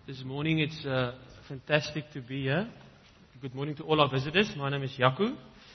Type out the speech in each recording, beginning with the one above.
This morning it's fantastic to be here. Good morning to all our visitors. My name is Yaku.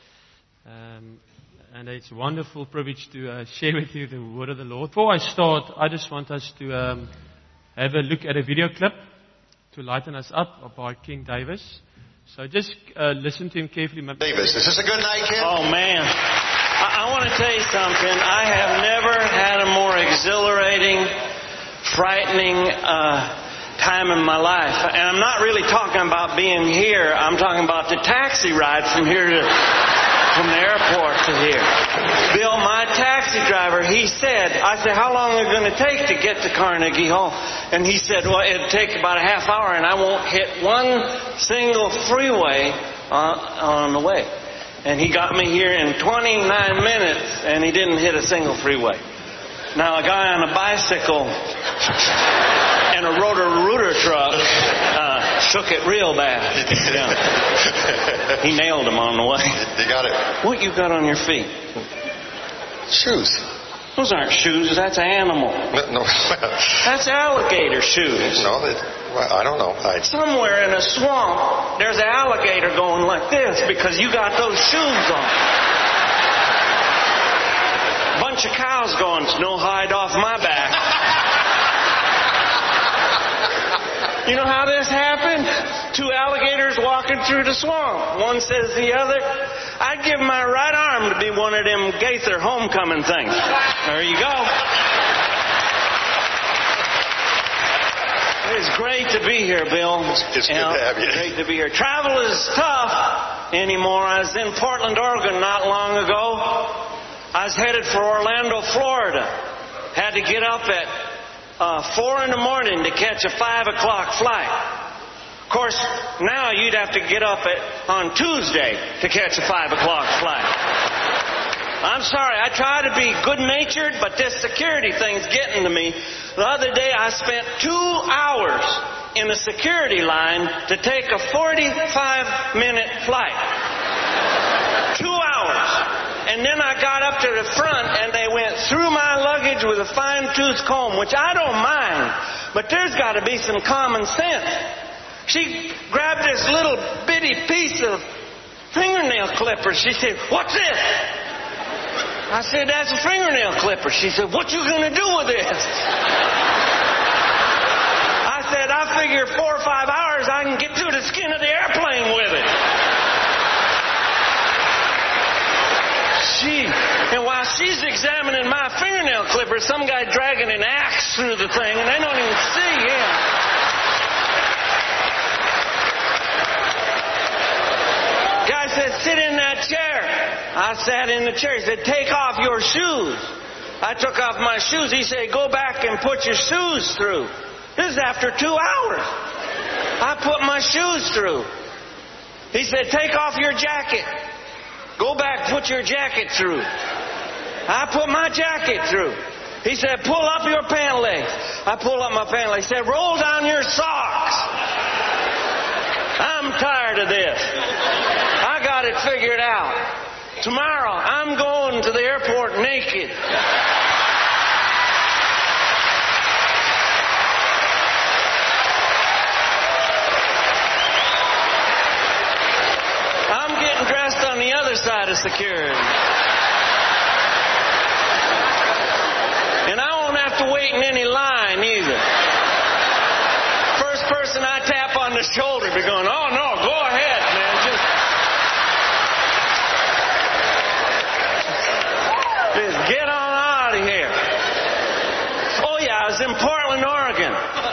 And it's a wonderful privilege to share with you the word of the Lord. Before I start, I just want us to have a look at a video clip to lighten us up by King Davis. So just listen to him carefully. Davis, is this a good night, kid? Oh, man. I want to tell you something. I have never had a more exhilarating, frightening time in my life. And I'm not really talking about being here. I'm talking about the taxi ride from here to... from the airport to here. Bill, my taxi driver, I said, how long is it going to take to get to Carnegie Hall? And he said, well, it'll take about a half hour and I won't hit one single freeway on the way. And he got me here in 29 minutes and he didn't hit a single freeway. Now, a guy on a bicycle and a rotor-rooter truck shook it real bad. Yeah. He nailed him on the way. You got it. What you got on your feet? Shoes. Those aren't shoes. That's an animal. No. That's alligator shoes. No, I don't know. Somewhere in a swamp, there's an alligator going like this because you got those shoes on. Bunch of cows going, no hide off my back. You know how this happened? 2 alligators walking through the swamp. One says to the other, I'd give my right arm to be one of them Gaither homecoming things. There you go. It's great to be here, Bill. It's good to have you. Great to be here. Travel is tough anymore. I was in Portland, Oregon not long ago. I was headed for Orlando, Florida. Had to get up at 4 in the morning to catch a 5 o'clock flight. Of course, now you'd have to get up on Tuesday to catch a 5 o'clock flight. I'm sorry, I try to be good-natured, but this security thing's getting to me. The other day I spent 2 hours in a security line to take a 45-minute flight. 2 hours. And then I got up to the front and they went through my luggage with a fine-tooth comb, which I don't mind, but there's got to be some common sense. She grabbed this little bitty piece of fingernail clipper. She said, what's this? I said, that's a fingernail clipper. She said, what you going to do with this? I said, I figure 4 or 5 hours I can get through the skin of the airplane with it. And while she's examining my fingernail clipper, some guy dragging an axe through the thing, and they don't even see him. Guy said, sit in that chair. I sat in the chair. He said, take off your shoes. I took off my shoes. He said, go back and put your shoes through. This is after 2 hours. I put my shoes through. He said, take off your jacket. Go back, put your jacket through. I put my jacket through. He said, pull up your pant legs. I pull up my pant legs. He said, roll down your socks. I'm tired of this. I got it figured out. Tomorrow, I'm going to the airport naked. Dressed on the other side of security. And I won't have to wait in any line either. First person I tap on the shoulder be going, oh no, go ahead, man. Just get on out of here. Oh yeah, I was in Portland, Oregon.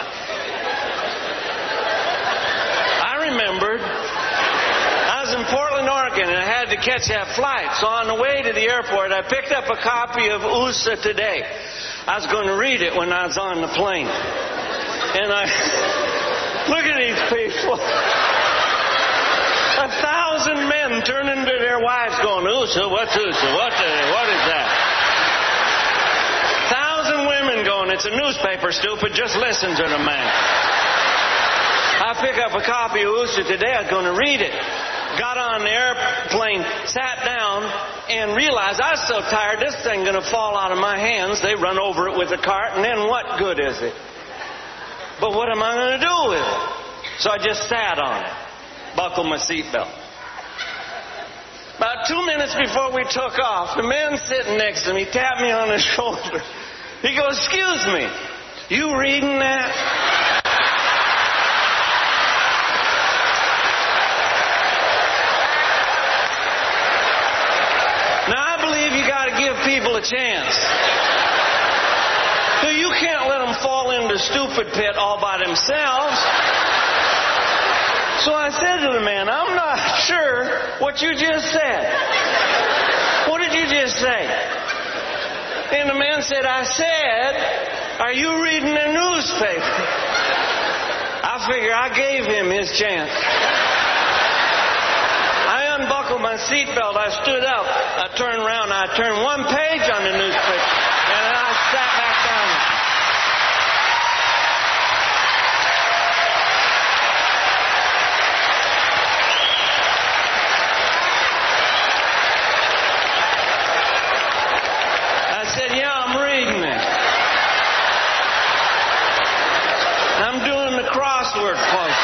I remembered. In Portland, Oregon, and I had to catch that flight. So on the way to the airport, I picked up a copy of USA Today. I was going to read it when I was on the plane. And I look at these people. 1,000 men turning to their wives going, USA, what's USA? What is that? 1,000 women going, it's a newspaper, stupid, just listen to the man. I pick up a copy of USA Today, I was going to read it. Got on the airplane, sat down, and realized I was so tired, this thing going to fall out of my hands. They run over it with a cart, and then what good is it? But what am I going to do with it? So I just sat on it, buckled my seatbelt. About 2 minutes before we took off, the man sitting next to me tapped me on the shoulder. He goes, "Excuse me, you reading that?" Now I believe you got to give people a chance. So you can't let them fall into stupid pit all by themselves. So I said to the man, "I'm not sure what you just said." "What did you just say?" And the man said, "I said, are you reading the newspaper?" I figure I gave him his chance. I unbuckled my seatbelt. I stood up. I turned around. I turned one page on the newspaper. And then I sat back down. I said, "Yeah, I'm reading it. I'm doing the crossword puzzle."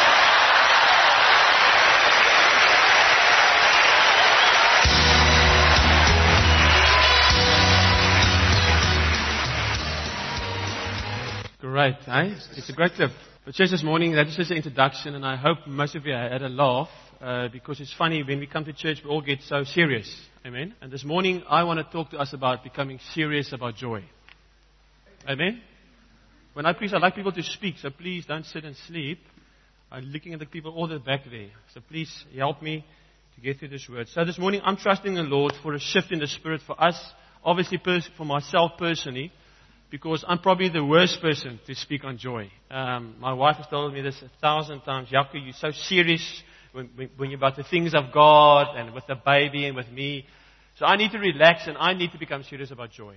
Great, eh? It's a great clip. But just this morning, that is just an introduction, and I hope most of you had a laugh, because it's funny, when we come to church, we all get so serious. Amen? And this morning, I want to talk to us about becoming serious about joy. Amen? When I preach, I like people to speak, so please don't sit and sleep. I'm looking at the people all the back there. So please help me to get through this word. So this morning, I'm trusting the Lord for a shift in the spirit for us, obviously for myself personally, because I'm probably the worst person to speak on joy. My wife has told me this 1,000 times. "Jaco, you're so serious when you're about the things of God and with the baby and with me. So I need to relax and I need to become serious about joy."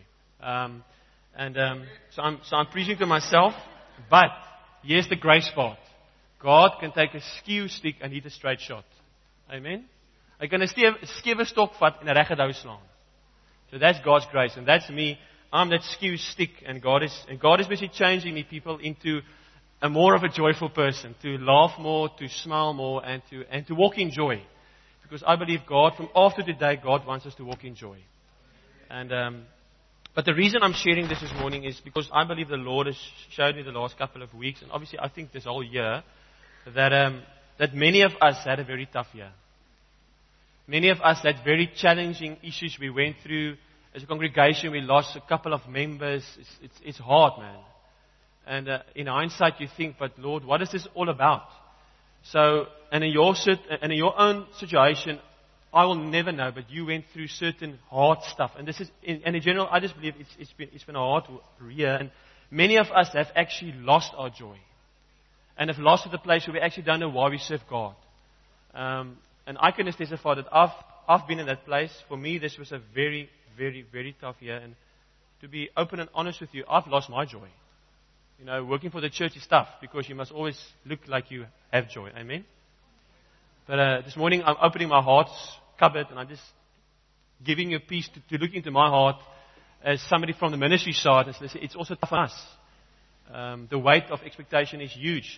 So I'm preaching to myself, but here's the grace part. God can take a skew stick and hit a straight shot. Amen? Hy kan 'n skewe stok vat en 'n regte hou slaan. So that's God's grace, and that's me. I'm that skew stick, and God is basically changing me, people, into a more of a joyful person, to laugh more, to smile more, and to walk in joy. Because I believe God, from after today, God wants us to walk in joy. But the reason I'm sharing this morning is because I believe the Lord has showed me the last couple of weeks, and obviously I think this whole year, that many of us had a very tough year. Many of us had very challenging issues we went through. As a congregation, we lost a couple of members. It's hard, man. And in hindsight, you think, but Lord, what is this all about? So, and in your own situation, I will never know, but you went through certain hard stuff. And in general, I just believe it's been a hard year. And many of us have actually lost our joy. And have lost to the place where we actually don't know why we serve God. And I can just testify that I've been in that place. For me, this was a very, very, very tough year. And to be open and honest with you, I've lost my joy. You know, working for the church is tough because you must always look like you have joy. Amen? But this morning, I'm opening my heart's cupboard and I'm just giving you a piece to look into my heart as somebody from the ministry side. It's also tough on us. The weight of expectation is huge.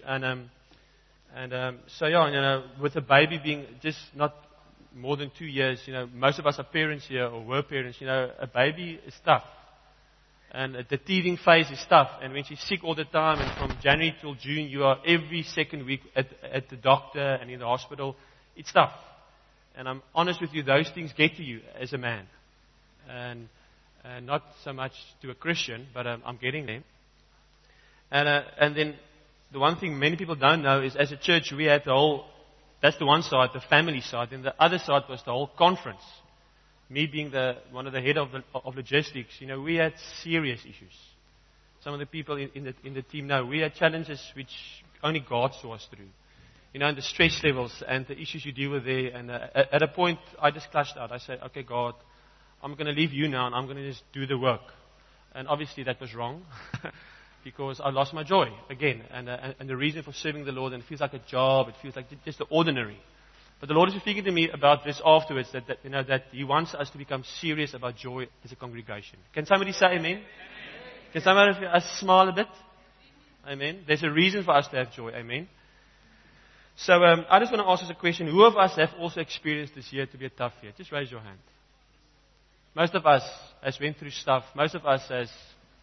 So yeah, you know, with a baby being just not more than 2 years, you know, most of us are parents here or were parents, you know, a baby is tough. And the teething phase is tough. And when she's sick all the time, and from January till June, you are every second week at the doctor and in the hospital, it's tough. And I'm honest with you, those things get to you as a man. And not so much to a Christian, but I'm getting there. And then the one thing many people don't know is as a church, we had that's the one side, the family side. And the other side was the whole conference. Me being one of the head of logistics, you know, we had serious issues. Some of the people in the team know we had challenges which only God saw us through. You know, and the stress levels and the issues you deal with there. And at a point, I just clashed out. I said, okay, God, I'm going to leave you now and I'm going to just do the work. And obviously that was wrong because I lost my joy again. And the reason for serving the Lord, and it feels like a job, it feels like just the ordinary. But the Lord is speaking to me about this afterwards, that He wants us to become serious about joy as a congregation. Can somebody say amen? Can somebody smile a bit? Amen. There's a reason for us to have joy. Amen. So I just want to ask us a question. Who of us have also experienced this year to be a tough year? Just raise your hand. Most of us has went through stuff. Most of us has,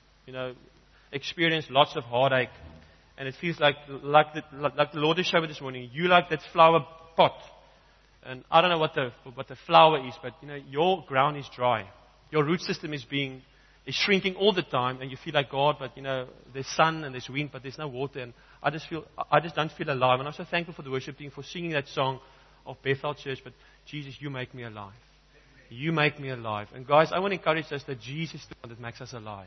experienced lots of heartache. And it feels like the Lord has shown me this morning. You like that flower pot. And I don't know what the flower is, but your ground is dry. Your root system is shrinking all the time, and you feel like God, but there's sun and there's wind, but there's no water, and I just don't feel alive. And I'm so thankful for the worship team for singing that song of Bethel Church. But Jesus, you make me alive. You make me alive. And guys, I want to encourage us that Jesus is the one that makes us alive.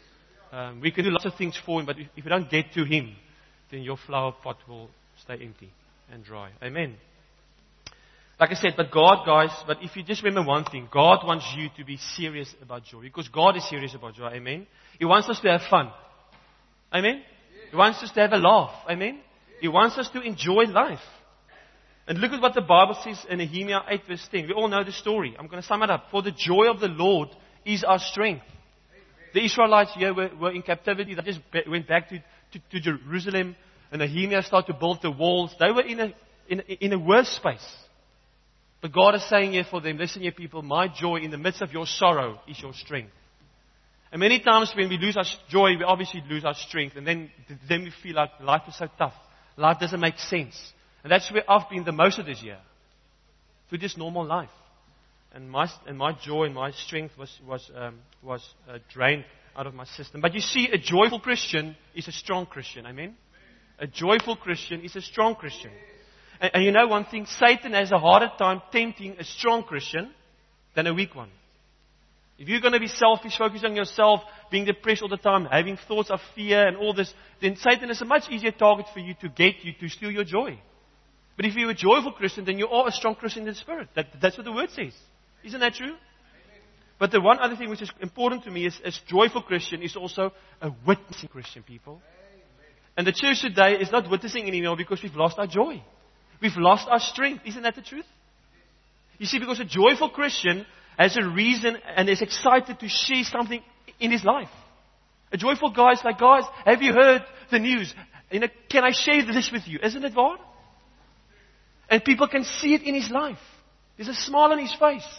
We can do lots of things for Him, but if we don't get to Him, then your flower pot will stay empty and dry. Amen. Like I said, but if you just remember one thing, God wants you to be serious about joy. Because God is serious about joy. Amen. He wants us to have fun. Amen. He wants us to have a laugh. Amen. He wants us to enjoy life. And look at what the Bible says in Nehemiah 8 verse 10. We all know the story. I'm going to sum it up. For the joy of the Lord is our strength. The Israelites here were in captivity. They just went back to Jerusalem. And Nehemiah started to build the walls. They were in a worse space. But God is saying here for them, listen here people, my joy in the midst of your sorrow is your strength. And many times when we lose our joy, we obviously lose our strength. And then we feel like life is so tough. Life doesn't make sense. And that's where I've been the most of this year. Through this normal life. And my joy and my strength was drained out of my system. But you see, a joyful Christian is a strong Christian. Amen? A joyful Christian is a strong Christian. And you know one thing, Satan has a harder time tempting a strong Christian than a weak one. If you're going to be selfish, focused on yourself, being depressed all the time, having thoughts of fear and all this, then Satan is a much easier target for you to get you to steal your joy. But if you're a joyful Christian, then you are a strong Christian in the Spirit. That's what the Word says. Isn't that true? But the one other thing which is important to me is, as joyful Christian, is also a witnessing Christian, people. And the church today is not witnessing anymore because we've lost our joy. We've lost our strength. Isn't that the truth? You see, because a joyful Christian has a reason and is excited to share something in his life. A joyful guy is like, guys, have you heard the news? Can I share this with you? Isn't it God? And people can see it in his life. There's a smile on his face.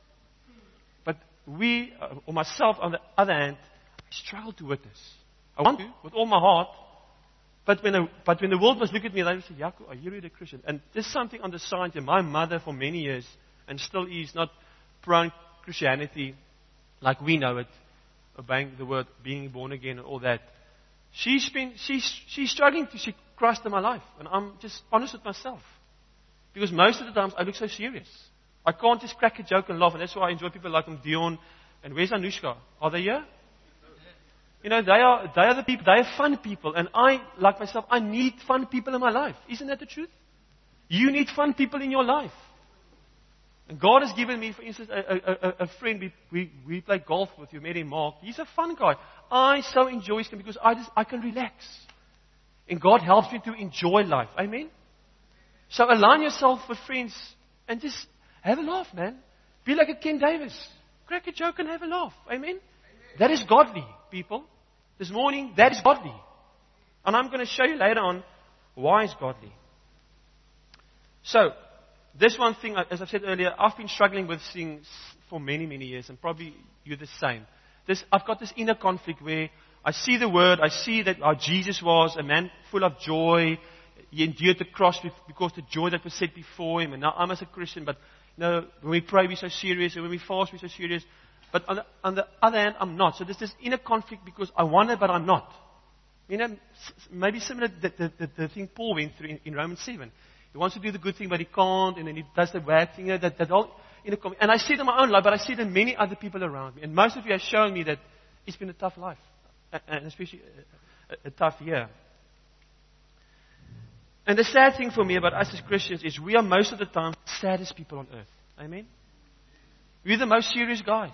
But we, or myself on the other hand, I struggle to witness. I want to, with all my heart. But when the world must look at me, they will say, Jaco, are you really a Christian? And there's something on the side here. My mother for many years, and still is, not prone Christianity like we know it, obeying the word, being born again and all that. She's struggling to see Christ in my life. And I'm just honest with myself. Because most of the times I look so serious. I can't just crack a joke and laugh. And that's why I enjoy people like Dion. And where's Anushka? Are they here? They are the people, they are fun people. And I, like myself, I need fun people in my life. Isn't that the truth? You need fun people in your life. And God has given me, for instance, a friend, we play golf with. You met him, Mark. He's a fun guy. I so enjoy him because I can relax. And God helps me to enjoy life. Amen? So align yourself with friends and just have a laugh, man. Be like a Ken Davis. Crack a joke and have a laugh. Amen? That is godly, people. This morning, that is godly. And I'm going to show you later on why it's godly. So, this one thing, as I've said earlier, I've been struggling with things for many, many years, and probably you're the same. I've got this inner conflict where I see the Word, I see that how Jesus was a man full of joy. He endured the cross because the joy that was set before him. And now I'm as a Christian, but when we pray, we're so serious, and when we fast, we're so serious. But on the other hand, I'm not. So there's this inner conflict because I want it, but I'm not. Maybe similar to the thing Paul went through in Romans 7. He wants to do the good thing, but he can't, and then he does the bad thing. That whole inner conflict. And I see it in my own life, but I see it in many other people around me. And most of you have shown me that it's been a tough life, and especially a tough year. And the sad thing for me about us as Christians is we are most of the time the saddest people on earth. Amen? We're the most serious guys.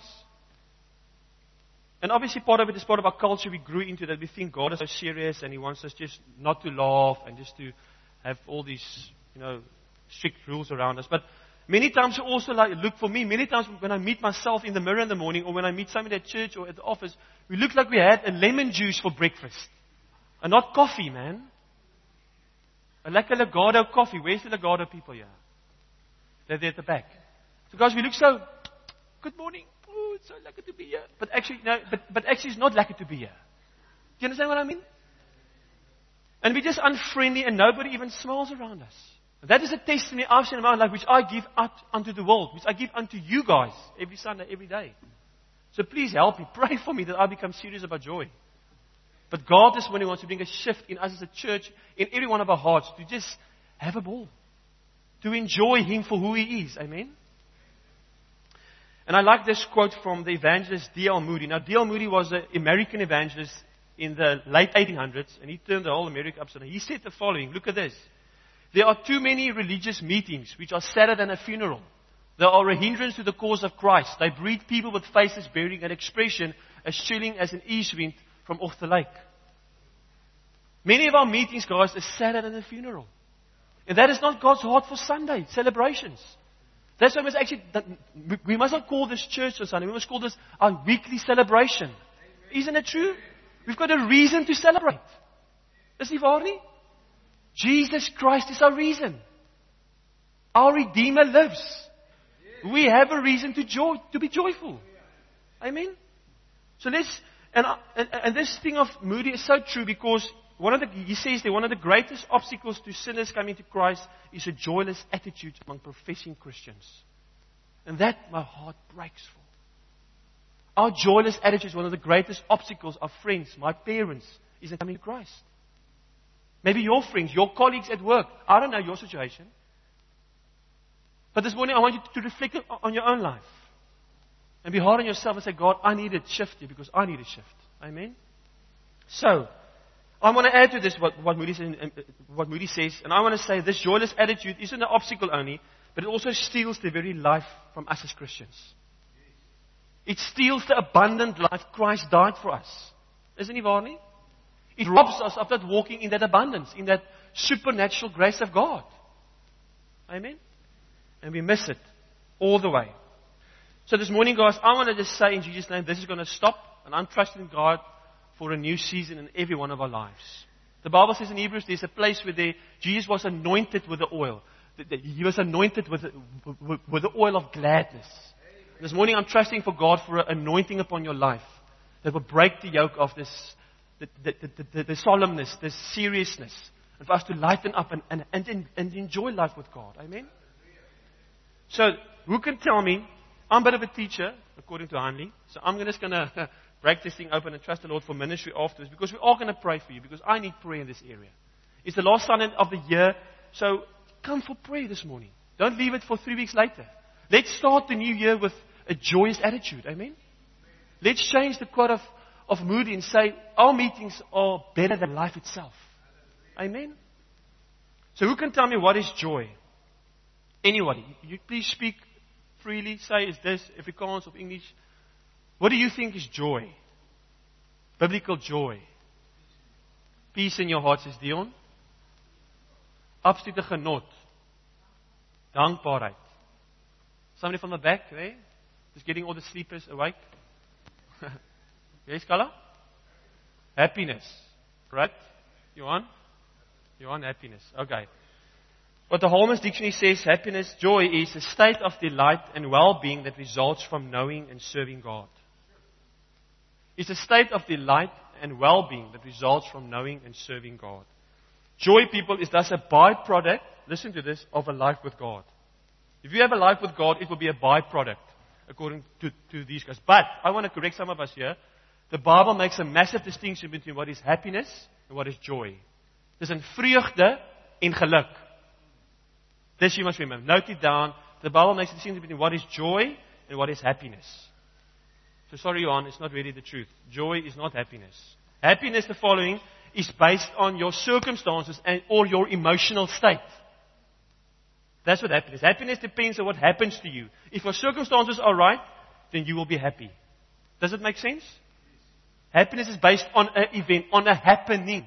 And obviously part of it is part of our culture. We grew into that. We think God is so serious and He wants us just not to laugh and just to have all these, strict rules around us. But many times we also many times when I meet myself in the mirror in the morning or when I meet somebody at church or at the office, we look like we had a lemon juice for breakfast. And not coffee, man. A lekker Legato coffee. Where's the Legato people here? They're there at the back. So guys, we look so, good morning. Oh, it's so lucky to be here. But actually, no, but actually it's not lucky to be here. Do you understand what I mean? And we're just unfriendly and nobody even smiles around us. That is a testimony I've seen in my life, which I give out unto the world, which I give unto you guys every Sunday, every day. So please help me. Pray for me that I become serious about joy. But God this morning wants to bring a shift in us as a church, in every one of our hearts, to just have a ball. To enjoy Him for who He is. Amen? And I like this quote from the evangelist D.L. Moody. Now, D.L. Moody was an American evangelist in the late 1800s, and he turned the whole America upside down. He said the following, look at this. There are too many religious meetings which are sadder than a funeral. They are a hindrance to the cause of Christ. They breed people with faces bearing an expression as chilling as an east wind from off the lake. Many of our meetings, guys, are sadder than a funeral. And that is not God's heart for Sunday celebrations. That's why we must not call this church on Sunday. We must call this our weekly celebration. Isn't it true? We've got a reason to celebrate. Is nie waar nie? Jesus Christ is our reason. Our Redeemer lives. We have a reason to be joyful. Amen? So and this thing of Moody is so true because he says that one of the greatest obstacles to sinners coming to Christ is a joyless attitude among professing Christians. And that my heart breaks for. Our joyless attitude is one of the greatest obstacles of friends, my parents, isn't coming to Christ. Maybe your friends, your colleagues at work. I don't know your situation. But this morning I want you to reflect on your own life. And be hard on yourself and say, God, I need a shift here because I need a shift. Amen? So, I want to add to this what Moody says. And I want to say this joyless attitude isn't an obstacle only, but it also steals the very life from us as Christians. It steals the abundant life Christ died for us. Isn't it, Varney? It robs us of that walking in that abundance, in that supernatural grace of God. Amen? And we miss it all the way. So this morning, guys, I want to just say in Jesus' name, this is going to stop. And I'm trusting God for a new season in every one of our lives. The Bible says in Hebrews, there's a place where Jesus was anointed with the oil. He was anointed with the oil of gladness. This morning I'm trusting for God for an anointing upon your life that will break the yoke of this, the solemnness, the seriousness, and for us to lighten up and enjoy life with God. Amen? So, who can tell me, I'm a bit of a teacher, according to Hanley, so I'm just going to break this thing open and trust the Lord for ministry afterwards, because we're all going to pray for you, because I need prayer in this area. It's the last Sunday of the year, so come for prayer this morning. Don't leave it for 3 weeks later. Let's start the new year with a joyous attitude. Amen? Let's change the quote of Moody and say, our meetings are better than life itself. Amen? So who can tell me what is joy? Anybody? You please speak freely. Say, is this Afrikaans or English? What do you think is joy? Biblical joy. Peace in your heart, says Dion. Absolute genot. Dankbaarheid. Somebody from the back, there? Just getting all the sleepers awake. Yes, Kala? Happiness. Right? Johan, happiness. Okay. What the Holman's Dictionary says, happiness, joy is a state of delight and well-being that results from knowing and serving God. It's a state of delight and well-being that results from knowing and serving God. Joy, people, is thus a byproduct, listen to this, of a life with God. If you have a life with God, it will be a byproduct, according to these guys. But, I want to correct some of us here. The Bible makes a massive distinction between what is happiness and what is joy. There's a vreugde en geluk. This you must remember. Note it down. The Bible makes a distinction between what is joy and what is happiness. So sorry, Johan, it's not really the truth. Joy is not happiness. Happiness, the following, is based on your circumstances or your emotional state. That's what happiness. Happiness depends on what happens to you. If your circumstances are right, then you will be happy. Does it make sense? Happiness is based on an event, on a happening.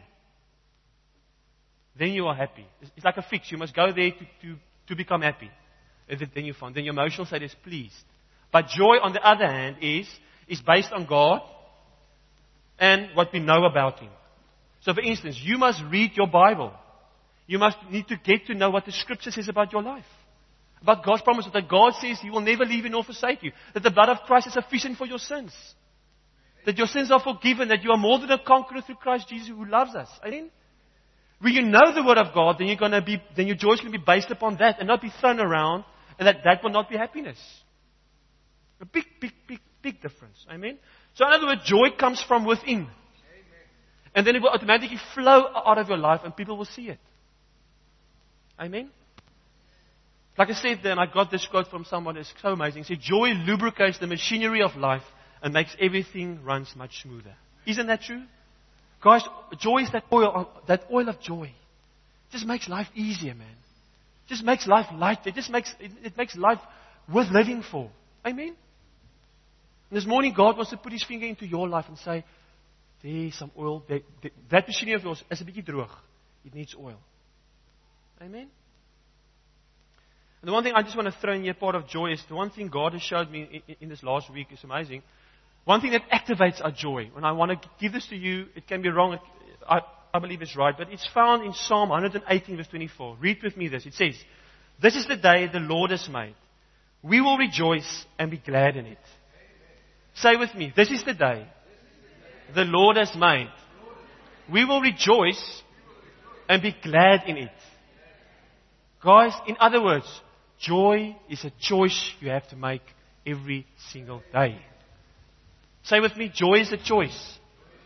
Then you are happy. It's like a fix. You must go there to become happy. Then you find. Then your emotional state is pleased. But joy, on the other hand, is based on God and what we know about Him. So, for instance, you must read your Bible. You must need to get to know what the Scripture says about your life. About God's promise that God says He will never leave you nor forsake you. That the blood of Christ is sufficient for your sins. That your sins are forgiven. That you are more than a conqueror through Christ Jesus who loves us. Amen? When you know the Word of God, then your joy is going to be based upon that and not be thrown around, and that will not be happiness. A big difference. Amen? So in other words, joy comes from within. Amen. And then it will automatically flow out of your life and people will see it. Amen? Like I said then, I got this quote from someone that's so amazing. He said, joy lubricates the machinery of life and makes everything runs much smoother. Isn't that true? Guys, joy is that oil of joy. It just makes life easier, man. It just makes life lighter. It makes life worth living for. Amen? And this morning, God wants to put His finger into your life and say, there's some oil. That machinery of yours is a bit droog. It needs oil. Amen? And the one thing I just want to throw in here, part of joy, is the one thing God has showed me in this last week is amazing. One thing that activates our joy. When I want to give this to you, it can be wrong. I believe it's right. But it's found in Psalm 118 verse 24. Read with me this. It says, this is the day the Lord has made. We will rejoice and be glad in it. Say with me, this is the day the Lord has made. We will rejoice and be glad in it. Guys, in other words, joy is a choice you have to make every single day. Say with me, joy is a choice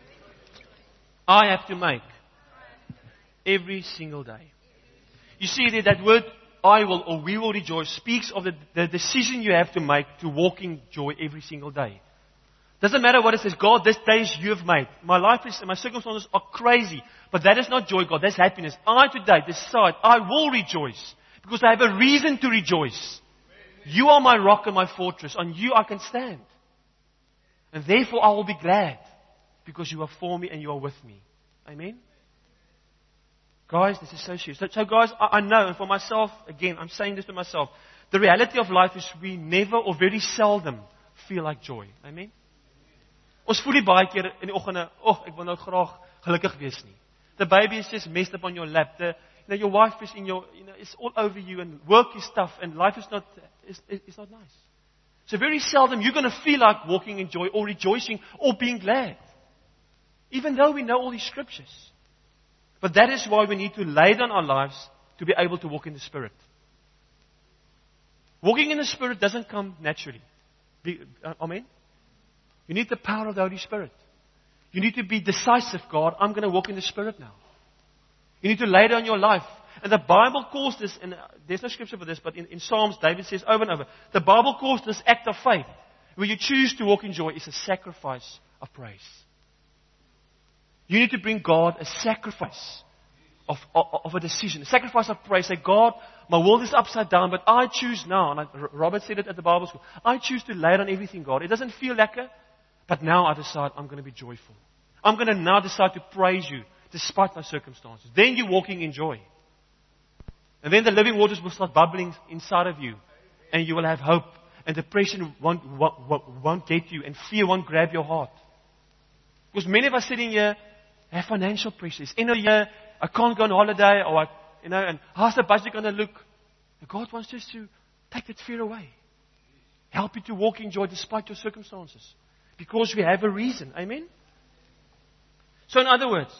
I have to make every single day. You see that word, I will or we will rejoice, speaks of the decision you have to make to walk in joy every single day. Doesn't matter what it says, God, this day you have made. My life is, my circumstances are crazy. But that is not joy, God. That's happiness. I today decide I will rejoice. Because I have a reason to rejoice. You are my rock and my fortress. On you I can stand. And therefore I will be glad. Because you are for me and you are with me. Amen? Guys, this is so serious. So guys, I know, and for myself, again, I'm saying this to myself. The reality of life is we never or very seldom feel like joy. Amen? Ons voel nie baie keer in die oggende, ek wil nou graag gelukkig wees nie. The baby is just messed up on your lap. Your wife is it's all over you, and work is tough, and life is not nice. So very seldom you're going to feel like walking in joy, or rejoicing, or being glad. Even though we know all these scriptures. But that is why we need to lay down our lives to be able to walk in the Spirit. Walking in the Spirit doesn't come naturally. Amen? You need the power of the Holy Spirit. You need to be decisive, God. I'm going to walk in the Spirit now. You need to lay down your life. And the Bible calls this, and there's no scripture for this, but in Psalms, David says over and over, the Bible calls this act of faith, where you choose to walk in joy, is a sacrifice of praise. You need to bring God a sacrifice of a decision, a sacrifice of praise. Say, God, my world is upside down, but I choose now, and Robert said it at the Bible school, I choose to lay down everything, God. It doesn't feel lekker, but now I decide I'm going to be joyful. I'm going to now decide to praise you despite my circumstances. Then you're walking in joy. And then the living waters will start bubbling inside of you. And you will have hope. And depression won't get you. And fear won't grab your heart. Because many of us sitting here have financial pressures. End of the year, I can't go on holiday. Or and how's the budget going to look? And God wants just to take that fear away. Help you to walk in joy despite your circumstances. Because we have a reason. Amen? So in other words,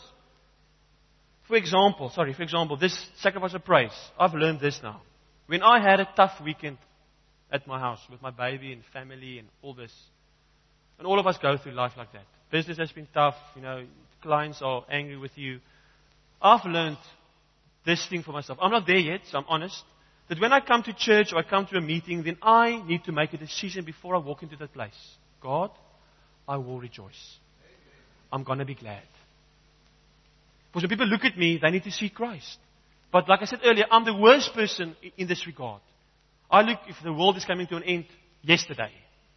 for example, this sacrifice of praise, I've learned this now. When I had a tough weekend at my house with my baby and family and all this, and all of us go through life like that. Business has been tough, clients are angry with you. I've learned this thing for myself. I'm not there yet, so I'm honest. That when I come to church or I come to a meeting, then I need to make a decision before I walk into that place. God, I will rejoice. I'm going to be glad. Because when people look at me, they need to see Christ. But like I said earlier, I'm the worst person in this regard. I look, if the world is coming to an end yesterday.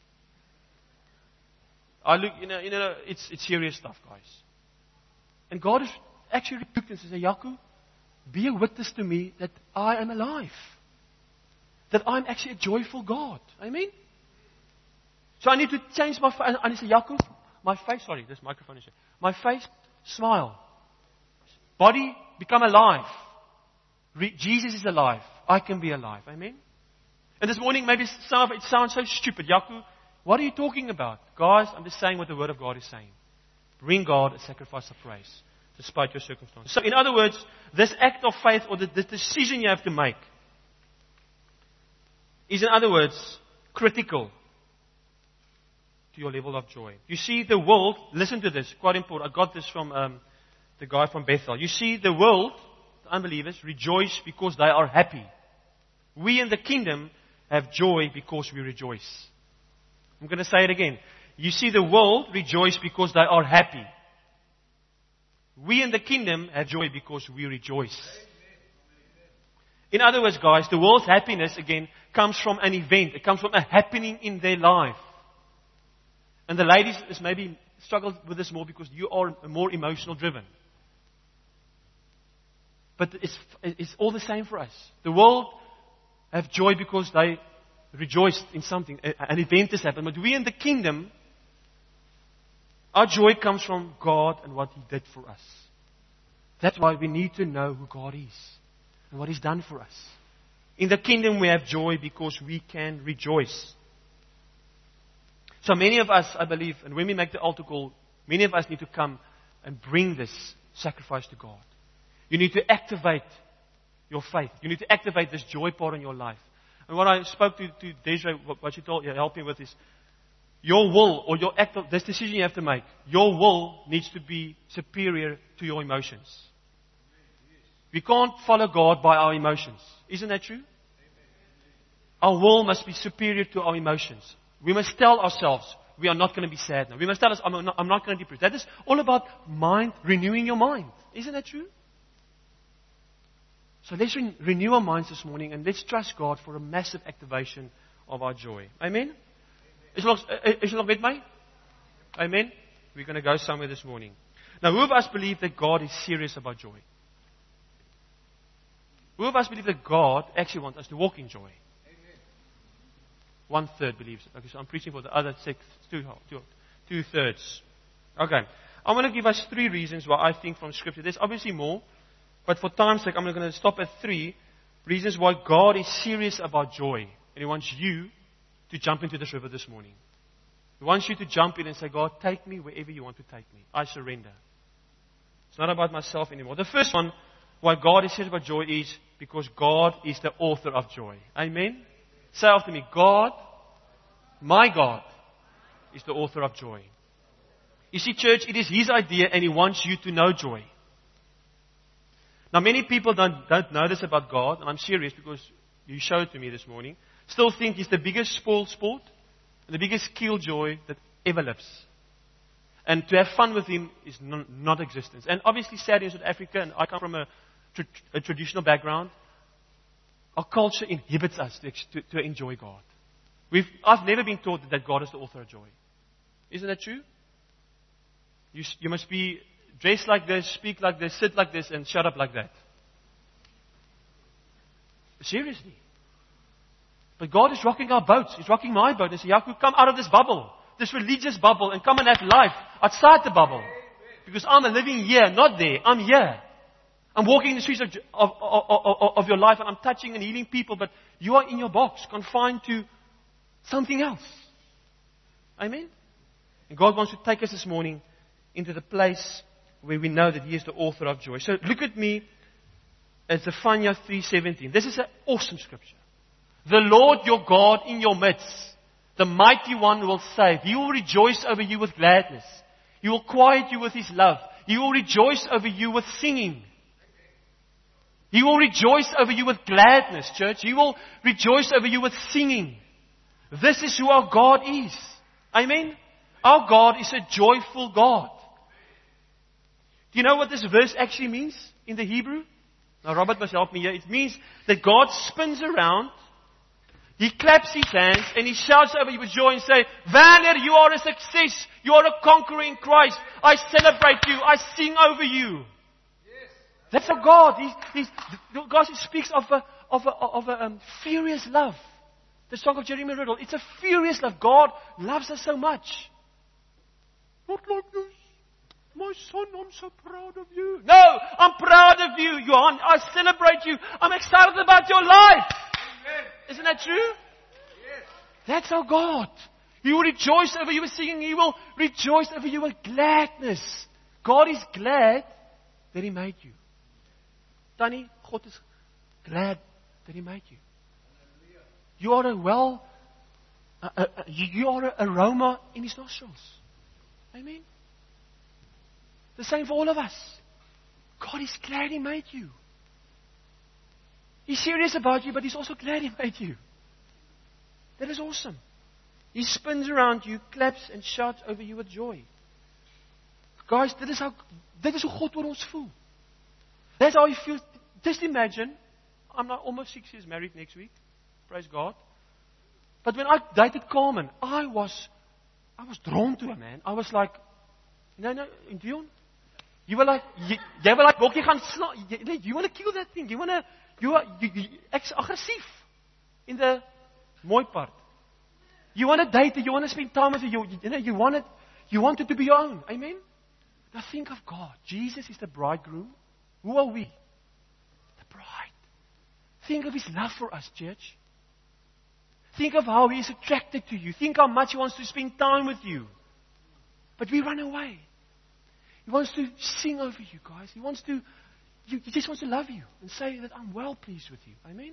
I look, it's serious stuff, guys. And God has actually rebuked and says, Jaco, be a witness to me that I am alive. That I'm actually a joyful God. Amen? So I need to change my face. I need to say, Jaco, my face, sorry, this microphone is here. My face, smile. Body, become alive. Jesus is alive. I can be alive. Amen? And this morning, maybe some of it sounds so stupid. Yaku, what are you talking about? Guys, I'm just saying what the Word of God is saying. Bring God a sacrifice of praise, despite your circumstances. So, in other words, this act of faith, or the decision you have to make, is, in other words, critical to your level of joy. You see, the world, listen to this, quite important. I got this from the guy from Bethel. You see, the world, the unbelievers, rejoice because they are happy. We in the kingdom have joy because we rejoice. I'm going to say it again. You see, the world rejoice because they are happy. We in the kingdom have joy because we rejoice. In other words, guys, the world's happiness, again, comes from an event. It comes from a happening in their life. And the ladies maybe struggle with this more because you are more emotional driven. But it's all the same for us. The world have joy because they rejoiced in something. An event has happened. But we in the kingdom, our joy comes from God and what He did for us. That's why we need to know who God is and what He's done for us. In the kingdom we have joy because we can rejoice. So many of us, I believe, and when we make the altar call, many of us need to come and bring this sacrifice to God. You need to activate your faith. You need to activate this joy part in your life. And what I spoke to Desiree, what she told you, help me with is, your will, or your act of, this decision you have to make, your will needs to be superior to your emotions. We can't follow God by our emotions. Isn't that true? Our will must be superior to our emotions. We must tell ourselves, we are not going to be sad now. We must tell us, I'm not going to be depressed. That is all about mind, renewing your mind. Isn't that true? So let's renew our minds this morning and let's trust God for a massive activation of our joy. Amen? Is jy nog met my? Amen? We're going to go somewhere this morning. Now, who of us believe that God is serious about joy? Who of us believe that God actually wants us to walk in joy? 1/3 believes it. Okay, so I'm preaching for the other 2/3. Okay. I'm going to give us 3 reasons why I think from Scripture. There's obviously more, but for time's sake, I'm going to stop at 3 reasons why God is serious about joy. And He wants you to jump into this river this morning. He wants you to jump in and say, God, take me wherever you want to take me. I surrender. It's not about myself anymore. The first one, why God is serious about joy, is because God is the author of joy. Amen? Say after me, God, my God, is the author of joy. You see, church, it is His idea and He wants you to know joy. Now, many people don't know this about God, and I'm serious because you showed it to me this morning. Still think He's the biggest spoiled sport and the biggest killjoy that ever lives. And to have fun with Him is not existence. And obviously, sadly, in South Africa, and I come from a traditional background, our culture inhibits us to enjoy God. I've never been taught that God is the author of joy. Isn't that true? You must be dressed like this, speak like this, sit like this, and shut up like that. Seriously. But God is rocking our boats. He's rocking my boat. And says, Yaku, come out of this bubble, this religious bubble, and come and have life outside the bubble. Because I'm living here, not there. I'm here. I'm walking in the streets of your life, and I'm touching and healing people, but you are in your box, confined to something else. Amen? And God wants to take us this morning into the place where we know that He is the author of joy. So look at me at Zephaniah 3:17. This is an awesome scripture. The Lord your God in your midst, the mighty one will save. He will rejoice over you with gladness. He will quiet you with His love. He will rejoice over you with singing. He will rejoice over you with gladness, church. He will rejoice over you with singing. This is who our God is. Amen? Our God is a joyful God. Do you know what this verse actually means in the Hebrew? Now, Robert must help me here. It means that God spins around, He claps His hands, and He shouts over you with joy and says, Werner, you are a success. You are a conqueror in Christ. I celebrate you. I sing over you. That's our God. God speaks of a furious love. The song of Jeremy Riddle. It's a furious love. God loves us so much. Not like this. my son, I'm so proud of you. No, I'm proud of you, Johan. I celebrate you. I'm excited about your life. Amen. Isn't that true? Yes. That's our God. He will rejoice over you with singing. He will rejoice over you with gladness. God is glad that He made you. Tannie, God is glad that He made you. You are you are an aroma in His nostrils. Amen. The same for all of us. God is glad He made you. He's serious about you, but He's also glad He made you. That is awesome. He spins around you, claps and shouts over you with joy. Guys, dit is hoe God oor ons voel. That's how He feels. Just imagine, I'm now almost 6 years married next week. Praise God. But when I dated Carmen, I was drawn to her, man. I was like, no, Dion, you were like, walk, you want to kill that thing. You are aggressive in the mooi part. You want to date it, you want to spend time with it, you want it to be your own. Amen? Now think of God. Jesus is the bridegroom. Who are we? The bride. Think of His love for us, church. Think of how He is attracted to you. Think how much He wants to spend time with you. But we run away. He wants to sing over you, guys. He just wants to love you and say that I'm well pleased with you. Amen?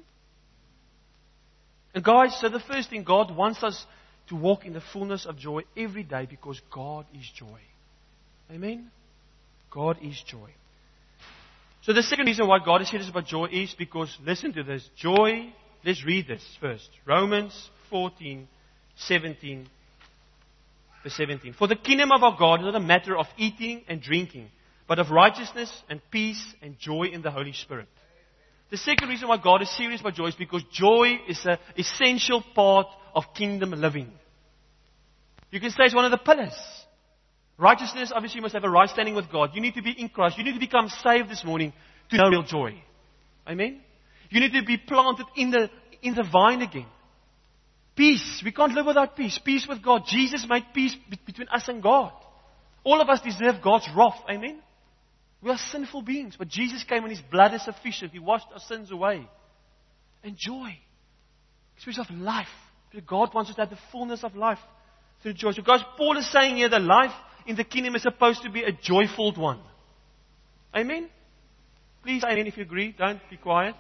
And guys, so the first thing, God wants us to walk in the fullness of joy every day because God is joy. Amen? God is joy. So the second reason why God is serious about joy is because, listen to this, joy, let's read this first. Romans 14:17, verse 17. For the kingdom of our God is not a matter of eating and drinking, but of righteousness and peace and joy in the Holy Spirit. The second reason why God is serious about joy is because joy is an essential part of kingdom living. You can say it's one of the pillars. Righteousness, obviously you must have a right standing with God. You need to be in Christ. You need to become saved this morning to know real joy. Amen? You need to be planted in the vine again. Peace. We can't live without peace. Peace with God. Jesus made peace between us and God. All of us deserve God's wrath. Amen? We are sinful beings, but Jesus came and His blood is sufficient. He washed our sins away. And joy. Expression of life. God wants us to have the fullness of life through joy. So guys, Paul is saying here that life in the kingdom is supposed to be a joyful one. Amen? Please, amen if you agree. Don't be quiet.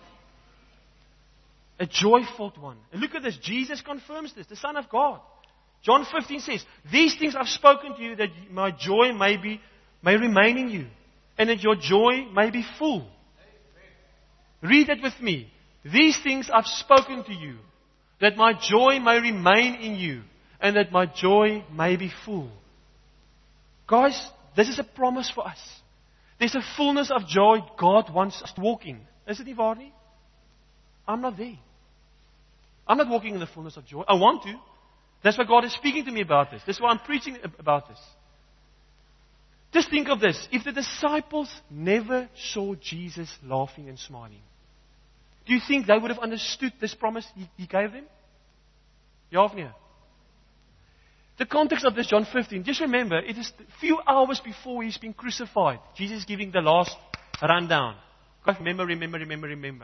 A joyful one. And look at this. Jesus confirms this. The Son of God. John 15 says, these things I've spoken to you that my joy may remain in you. And that your joy may be full. Read it with me. These things I've spoken to you, that my joy may remain in you, and that my joy may be full. Guys, this is a promise for us. There's a fullness of joy God wants us to walk in. Isn't it, Varney? I'm not there. I'm not walking in the fullness of joy. I want to. That's why God is speaking to me about this. That's why I'm preaching about this. Just think of this. If the disciples never saw Jesus laughing and smiling, do you think they would have understood this promise He gave them? Ja of nee? The context of this, John 15, just remember, it is a few hours before He's been crucified. Jesus is giving the last rundown. God, remember.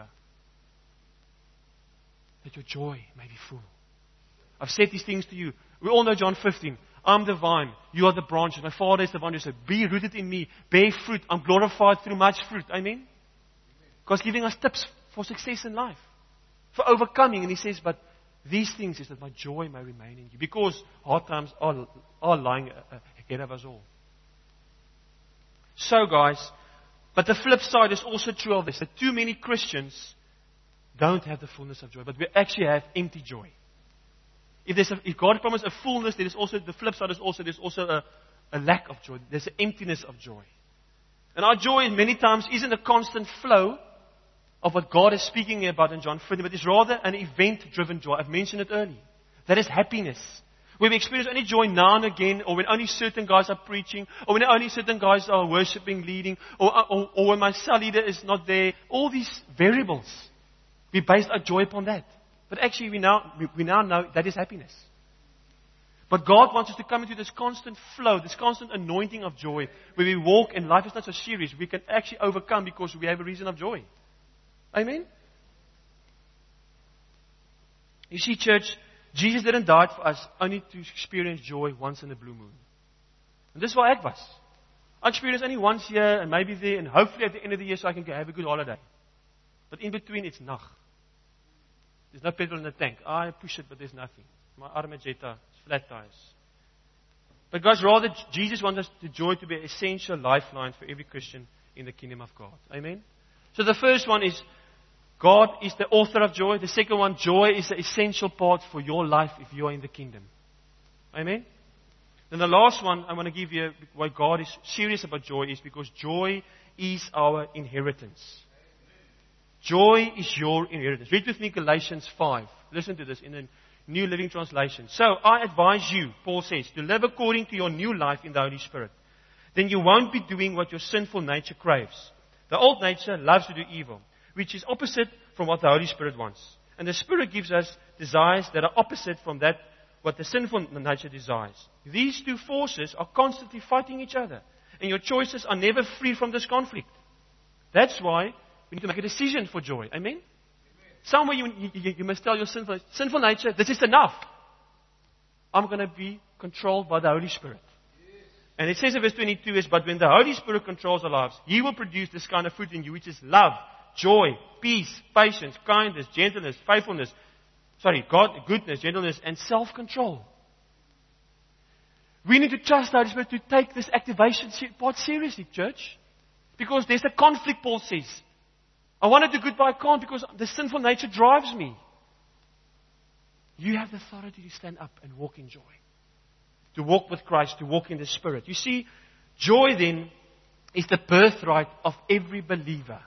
That your joy may be full. I've said these things to you. We all know John 15. I'm the vine. You are the branches. My Father is the vine. So be rooted in me. Bear fruit. I'm glorified through much fruit. Amen? God's giving us tips for success in life. For overcoming. And He says, but these things is that my joy may remain in you. Because hard times are lying ahead of us all. So guys, but the flip side is also true of this. That too many Christians don't have the fullness of joy. But we actually have empty joy. If God promised a fullness, there is also the flip side there's also a lack of joy. There's an emptiness of joy. And our joy many times isn't a constant flow of what God is speaking about in John 15, but it's rather an event-driven joy. I've mentioned it earlier. That is happiness. Where we experience only joy now and again, or when only certain guys are preaching, or when only certain guys are worshiping, leading, or when my cell leader is not there. All these variables. We base our joy upon that. But actually we now know that is happiness. But God wants us to come into this constant flow, this constant anointing of joy, where we walk and life is not so serious. We can actually overcome because we have a reason of joy. Amen? You see, church, Jesus didn't die for us only to experience joy once in a blue moon. And this is waar ek was. I experienced only once here and maybe there, and hopefully at the end of the year so I can have a good holiday. But in between, it's nag. There's no petrol in the tank. I push it, but there's nothing. My arme Jetta, it's flat tires. But guys, rather, Jesus wants us the joy to be an essential lifeline for every Christian in the kingdom of God. Amen? So the first one is, God is the author of joy. The second one, joy is the essential part for your life if you are in the kingdom. Amen? Then the last one I want to give you, why God is serious about joy, is because joy is our inheritance. Joy is your inheritance. Read with me Galatians 5. Listen to this in the New Living Translation. So I advise you, Paul says, to live according to your new life in the Holy Spirit. Then you won't be doing what your sinful nature craves. The old nature loves to do evil, which is opposite from what the Holy Spirit wants. And the Spirit gives us desires that are opposite from that what the sinful nature desires. These two forces are constantly fighting each other. And your choices are never free from this conflict. That's why we need to make a decision for joy. Amen? Somewhere you must tell your sinful nature, this is enough. I'm going to be controlled by the Holy Spirit. And it says in verse 22 is, but when the Holy Spirit controls our lives, He will produce this kind of fruit in you, which is love, joy, peace, patience, kindness, gentleness, faithfulness. Goodness, gentleness, and self-control. We need to trust the Holy Spirit to take this activation part seriously, church. Because there's a conflict, Paul says. I want to do good, but I can't because the sinful nature drives me. You have the authority to stand up and walk in joy. To walk with Christ, to walk in the Spirit. You see, joy then is the birthright of every believer.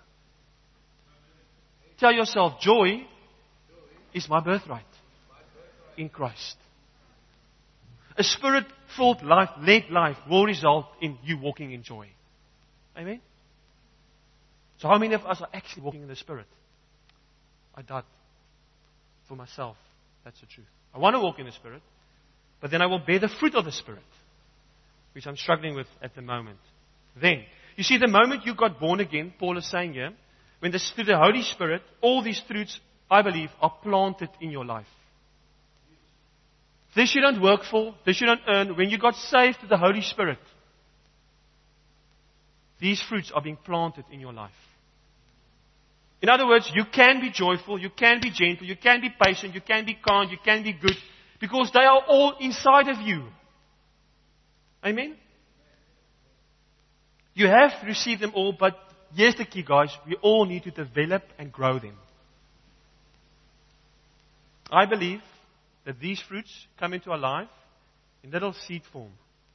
Tell yourself, joy is my birthright in Christ. A Spirit-filled life, led life, will result in you walking in joy. Amen? So how many of us are actually walking in the Spirit? I died for myself. That's the truth. I want to walk in the Spirit, but then I will bear the fruit of the Spirit, which I'm struggling with at the moment. Then, you see, the moment you got born again, Paul is saying here, when through the Holy Spirit, all these fruits, I believe, are planted in your life. This you don't work for, this you don't earn. When you got saved to the Holy Spirit, these fruits are being planted in your life. In other words, you can be joyful, you can be gentle, you can be patient, you can be kind, you can be good, because they are all inside of you. Amen? You have received them all, but here's the key, guys. We all need to develop and grow them. I believe that these fruits come into our life in little seed form.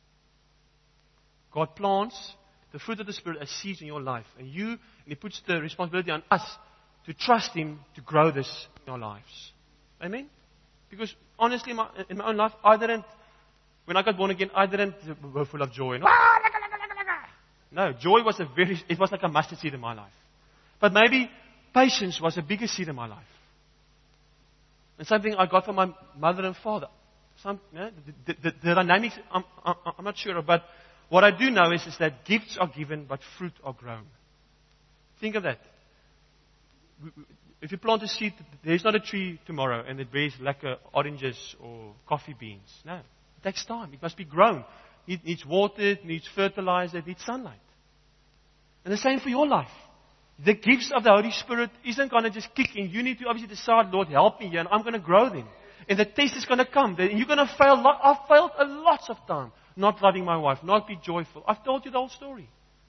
God plants the fruit of the Spirit as seeds in your life. And He puts the responsibility on us to trust Him to grow this in our lives. Amen? Because honestly, in my own life, when I got born again, I didn't go full of joy. And, no, joy was it was like a mustard seed in my life. But maybe patience was a bigger seed in my life. And something I got from my mother and father. The dynamics, I'm not sure, but what I do know is that gifts are given, but fruit are grown. Think of that. If you plant a seed, there's not a tree tomorrow and it bears like oranges or coffee beans. No, it takes time. It must be grown. It needs water, it needs fertilizer, it needs sunlight. And the same for your life. The gifts of the Holy Spirit isn't going to just kick in. You need to obviously decide, Lord, help me here, and I'm going to grow them. And the test is going to come. And you're going to fail. I've failed a lot of time. Not loving my wife, not be joyful. I've told you the whole story.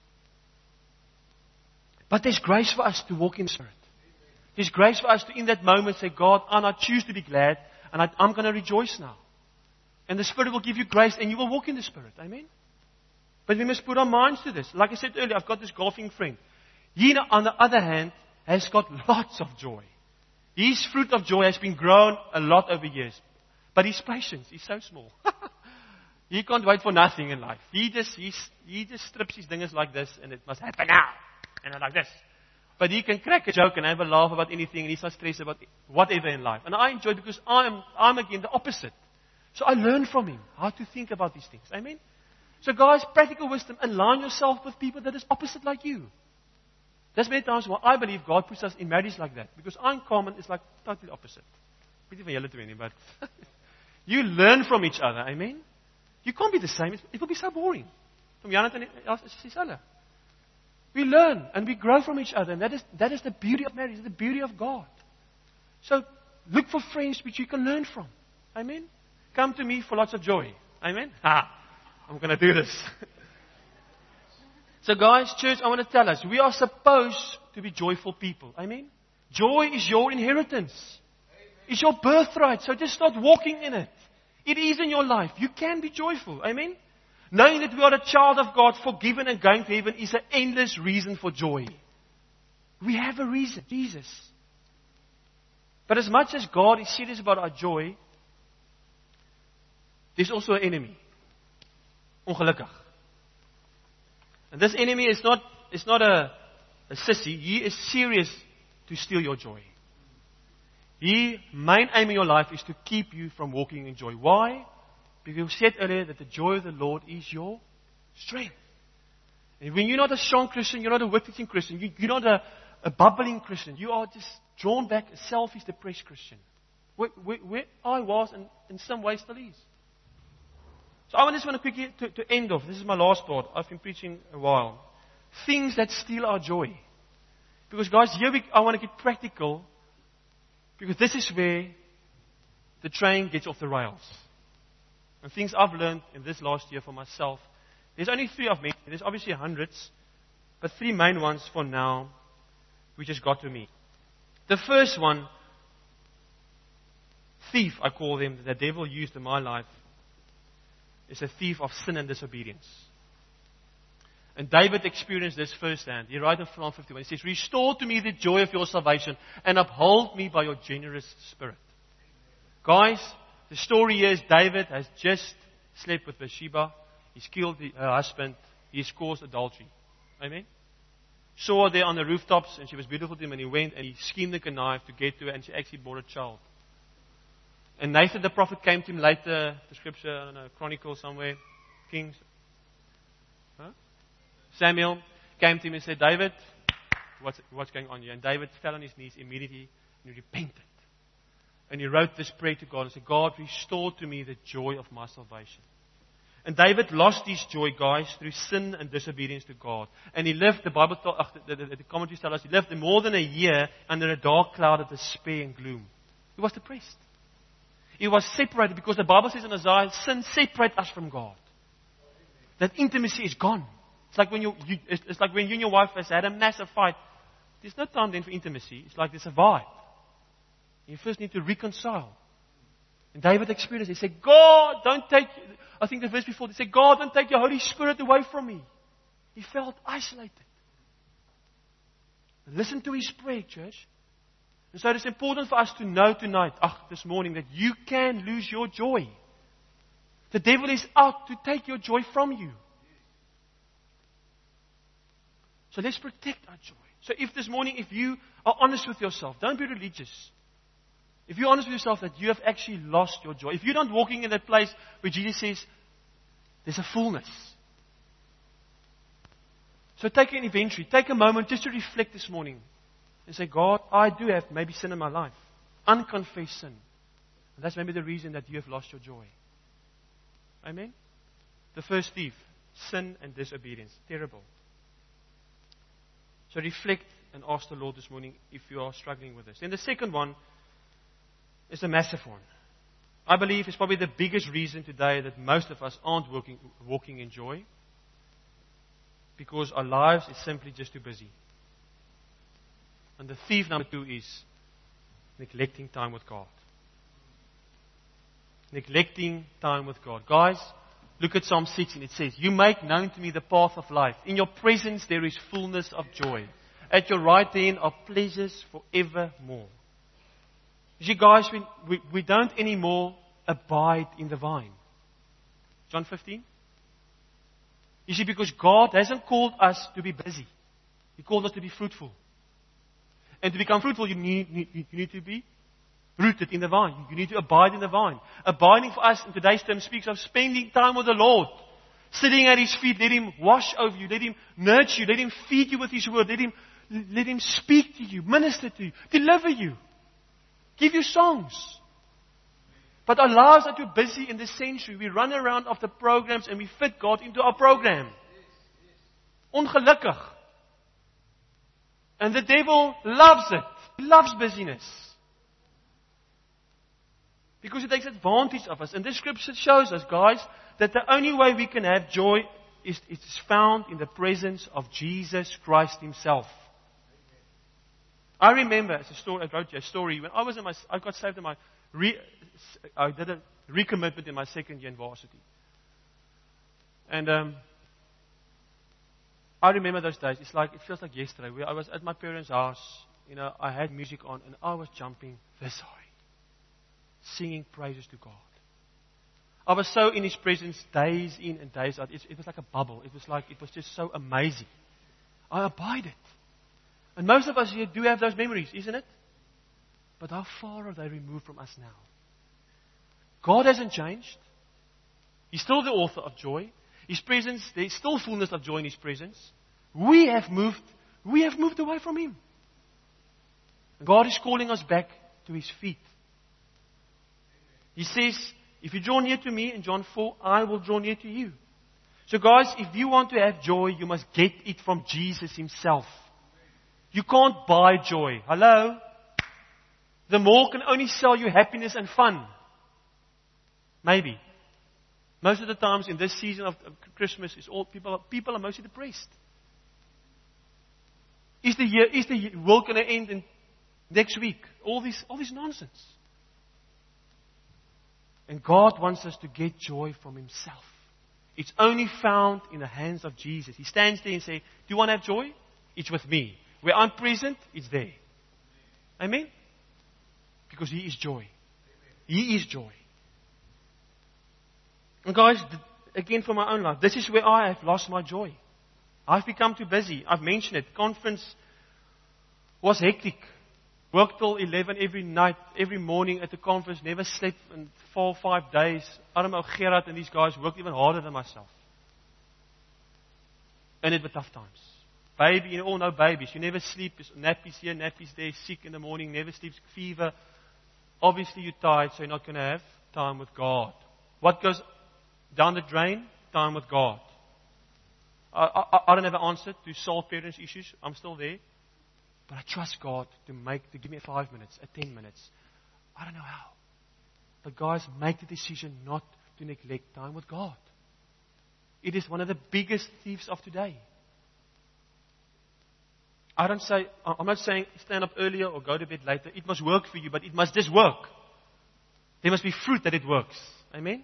But there's grace for us to walk in the Spirit. There's grace for us to, in that moment, say, God, I choose to be glad, and I'm going to rejoice now. And the Spirit will give you grace, and you will walk in the Spirit. Amen? But we must put our minds to this. Like I said earlier, I've got this golfing friend. He, on the other hand, has got lots of joy. His fruit of joy has been grown a lot over years. But his patience is so small. He can't wait for nothing in life. He just strips his dinges like this, and it must happen now. And like this. But he can crack a joke and have a laugh about anything, and he's not stressed about whatever in life. And I enjoy it because I'm again the opposite. So I learned from him how to think about these things. Amen? So guys, practical wisdom, align yourself with people that is opposite like you. There's many times why I believe God puts us in marriage like that. Because uncommon is like totally opposite. Bietjie van julle twee nie, but you learn from each other. Amen? You can't be the same. It will be so boring. From Jonathan and Sisala. We learn and we grow from each other. And that is the beauty of marriage, the beauty of God. So look for friends which you can learn from. Amen? Come to me for lots of joy. Amen? I'm going to do this. So guys, church, I want to tell us, we are supposed to be joyful people. Amen? Joy is your inheritance. It's your birthright. So just start walking in it. It is in your life. You can be joyful. Amen? Knowing that we are a child of God, forgiven and going to heaven is an endless reason for joy. We have a reason. Jesus. But as much as God is serious about our joy, there's also an enemy. Ongelukkig. And this enemy is not a sissy. He is serious to steal your joy. His main aim in your life is to keep you from walking in joy. Why? Because we said earlier that the joy of the Lord is your strength. And when you're not a strong Christian, you're not a witnessing Christian, you're not a bubbling Christian, you are just drawn back, a selfish, depressed Christian. Where I was, and in some ways still is. So I just want to quickly to end off. This is my last part. I've been preaching a while. Things that steal our joy. Because guys, I want to get practical. Because this is where the train gets off the rails. And things I've learned in this last year for myself. There's only 3 of me. There's obviously hundreds. But 3 main ones for now, which has got to me. The first one, thief, I call them, that the devil used in my life, is a thief of sin and disobedience. And David experienced this firsthand. He writes in Psalm 51, he says, "Restore to me the joy of your salvation and uphold me by your generous spirit." Guys, the story is David has just slept with Bathsheba. He's killed her husband. He's caused adultery. Amen? Saw her there on the rooftops and she was beautiful to him, and he went and he schemed a knife to get to her, and she actually bore a child. And Nathan the prophet came to him later, the scripture, I don't know, Chronicles somewhere, Kings. Samuel came to him and said, "David, what's going on here?" And David fell on his knees immediately and he repented. And he wrote this prayer to God and said, "God, restore to me the joy of my salvation." And David lost his joy, guys, through sin and disobedience to God. And he lived, the Bible, the commentaries tell us, he lived more than a year under a dark cloud of despair and gloom. He was depressed. He was separated because the Bible says in Isaiah, sin separates us from God. That intimacy is gone. It's like when you and your wife has had a massive fight. There's no time then for intimacy. It's like there's a vibe. You first need to reconcile. And David experienced it. He said, "God, don't take," I think the verse before, he said, "God, don't take your Holy Spirit away from me." He felt isolated. Listen to his prayer, church. And so it is important for us to know tonight, this morning, that you can lose your joy. The devil is out to take your joy from you. So let's protect our joy. So if this morning, if you are honest with yourself, don't be religious. If you're honest with yourself that you have actually lost your joy, if you're not walking in that place where Jesus says, there's a fullness. So take an inventory, take a moment just to reflect this morning and say, "God, I do have maybe sin in my life, unconfessed sin. And that's maybe the reason that you have lost your joy." Amen? The first thief, sin and disobedience. Terrible. So reflect and ask the Lord this morning if you are struggling with this. And the second one is a massive one. I believe it's probably the biggest reason today that most of us aren't walking in joy. Because our lives is simply just too busy. And the thief number 2 is neglecting time with God. Neglecting time with God. Guys, look at Psalm 16. It says, "You make known to me the path of life. In your presence there is fullness of joy. At your right hand are pleasures forevermore." You see, guys, we don't anymore abide in the vine. John 15. You see, because God hasn't called us to be busy. He called us to be fruitful. And to become fruitful, you need to be Rooted in the vine. You need to abide in the vine. Abiding for us in today's term speaks of spending time with the Lord. Sitting at His feet, let Him wash over you, let Him nurture you, let Him feed you with His word, let Him speak to you, minister to you, deliver you, give you songs. But our lives are too busy in this century. We run around after programs and we fit God into our program. Ongelukkig. And the devil loves it. He loves busyness. Because it takes advantage of us. And this scripture shows us, guys, that the only way we can have joy is found in the presence of Jesus Christ Himself. I remember, as a story, I wrote you a story, when I got saved in I did a recommitment in my second year in varsity. And I remember those days. It feels like yesterday. I was at my parents' house. I had music on and I was jumping this high, singing praises to God. I was so in His presence days in and days out. It was like a bubble. It was just so amazing. I abided. And most of us here do have those memories, isn't it? But how far are they removed from us now? God hasn't changed. He's still the author of joy. His presence, there's still fullness of joy in His presence. We have moved away from Him. God is calling us back to His feet. He says, if you draw near to me in John 4, I will draw near to you. So guys, if you want to have joy, you must get it from Jesus Himself. You can't buy joy. Hello? The mall can only sell you happiness and fun. Maybe. Most of the times in this season of Christmas, people are mostly depressed. Is the world going to end next week? All this nonsense. And God wants us to get joy from Himself. It's only found in the hands of Jesus. He stands there and says, do you want to have joy? It's with me. Where I'm present, it's there. Amen? Because He is joy. He is joy. And guys, again from my own life, this is where I have lost my joy. I've become too busy. I've mentioned it. Conference was hectic. Worked till 11 every night, every morning at the conference. Never slept in 4 or 5 days. I don't know, Gerard and these guys worked even harder than myself. And it were tough times. Baby, you all know babies. You never sleep. Nappies here, nappies there. Sick in the morning, never sleeps. Fever. Obviously you're tired, so you're not going to have time with God. What goes down the drain? Time with God. I don't have an answer to solve parents' issues. I'm still there. But I trust God to give me 5 minutes, 10 minutes. I don't know how. But guys, make the decision not to neglect time with God. It is one of the biggest thieves of today. I'm not saying stand up earlier or go to bed later. It must work for you, but it must just work. There must be fruit that it works. Amen?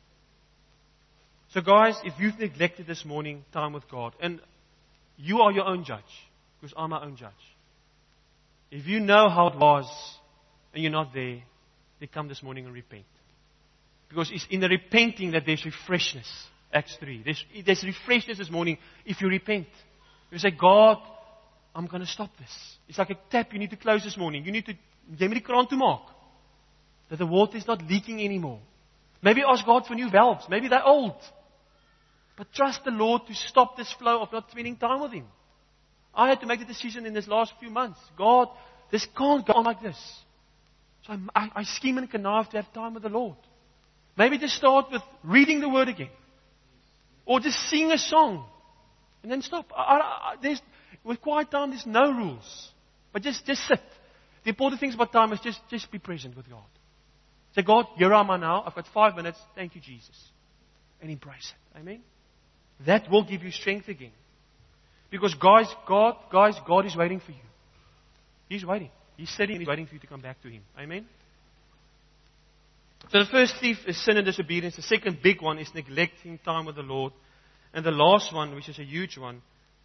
So guys, if you've neglected this morning time with God, and you are your own judge, because I'm my own judge. If you know how it was, and you're not there, then come this morning and repent. Because it's in the repenting that there's refreshness. Acts 3. There's refreshness this morning if you repent. You say, God, I'm going to stop this. It's like a tap you need to close this morning. You need to, jy moet die kraan toemaak. That the water is not leaking anymore. Maybe ask God for new valves. Maybe they're old. But trust the Lord to stop this flow of not spending time with Him. I had to make the decision in this last few months. God, this can't go on like this. So I scheme and connive to have time with the Lord. Maybe just start with reading the Word again. Or just sing a song. And then stop. With quiet time, there's no rules. But just sit. The important things about time is just be present with God. Say, God, here am I now. I've got 5 minutes. Thank you, Jesus. And embrace it. Amen? That will give you strength again. Because God is waiting for you. He's waiting. He's sitting and He's waiting for you to come back to Him. Amen? So the first thief is sin and disobedience. The second big one is neglecting time with the Lord. And the last one, which is a huge one,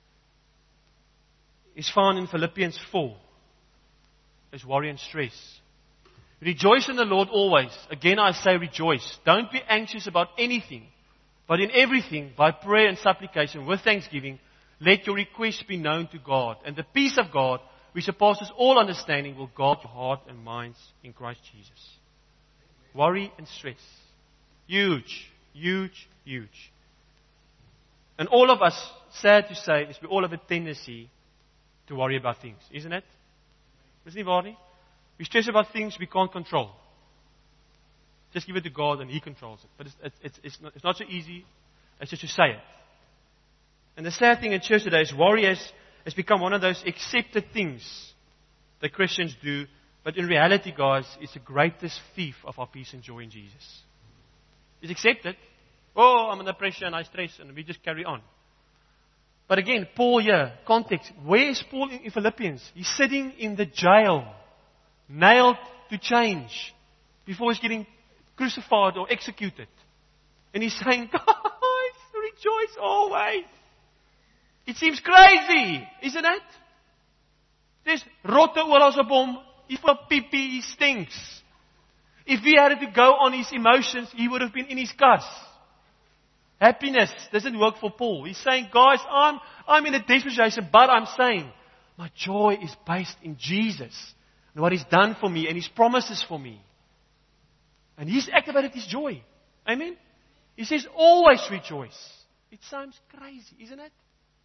is found in Philippians 4. It's worry and stress. Rejoice in the Lord always. Again I say rejoice. Don't be anxious about anything. But in everything, by prayer and supplication, with thanksgiving, let your requests be known to God. And the peace of God, which surpasses all understanding, will guard your heart and minds in Christ Jesus. Worry and stress. Huge, huge, huge. And all of us, sad to say, is we all have a tendency to worry about things, isn't it? Isn't it, Vardy? We stress about things we can't control. Just give it to God and He controls it. But it's not so easy as just to say it. And the sad thing in church today is worry has become one of those accepted things that Christians do. But in reality, guys, it's the greatest thief of our peace and joy in Jesus. It's accepted. Oh, I'm under pressure and I stress, and we just carry on. But again, Paul here, context. Where is Paul in Philippians? He's sitting in the jail, nailed to chains, before he's getting crucified or executed. And he's saying, guys, rejoice always. It seems crazy, isn't it? There's rotte oral op hom. He's full of pee-pee, he stinks. If he had to go on his emotions, he would have been in his cuss. Happiness doesn't work for Paul. He's saying, guys, I'm in a desperate situation, but I'm saying, my joy is based in Jesus and what He's done for me and His promises for me. And He's activated His joy. Amen? He says, always rejoice. It sounds crazy, isn't it?